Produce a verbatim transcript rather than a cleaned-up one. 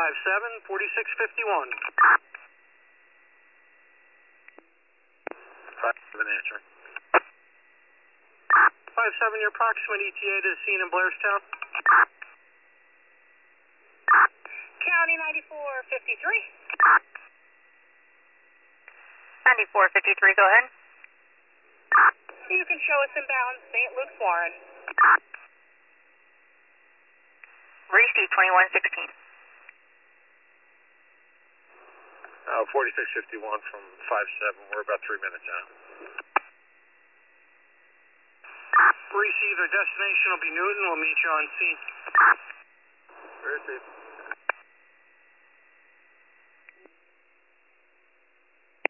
five seven, forty-six fifty-one. five seven answer. five seven, your approximate E T A to the scene in Blairstown. County ninety-four fifty-three. ninety-four fifty-three, go ahead. You can show us inbound Saint Luke's Warren. Receive twenty-one sixteen. Uh, forty-six fifty-one from five seven. We're about three minutes out. Receive, their destination will be Newton. We'll meet you on scene. Receive.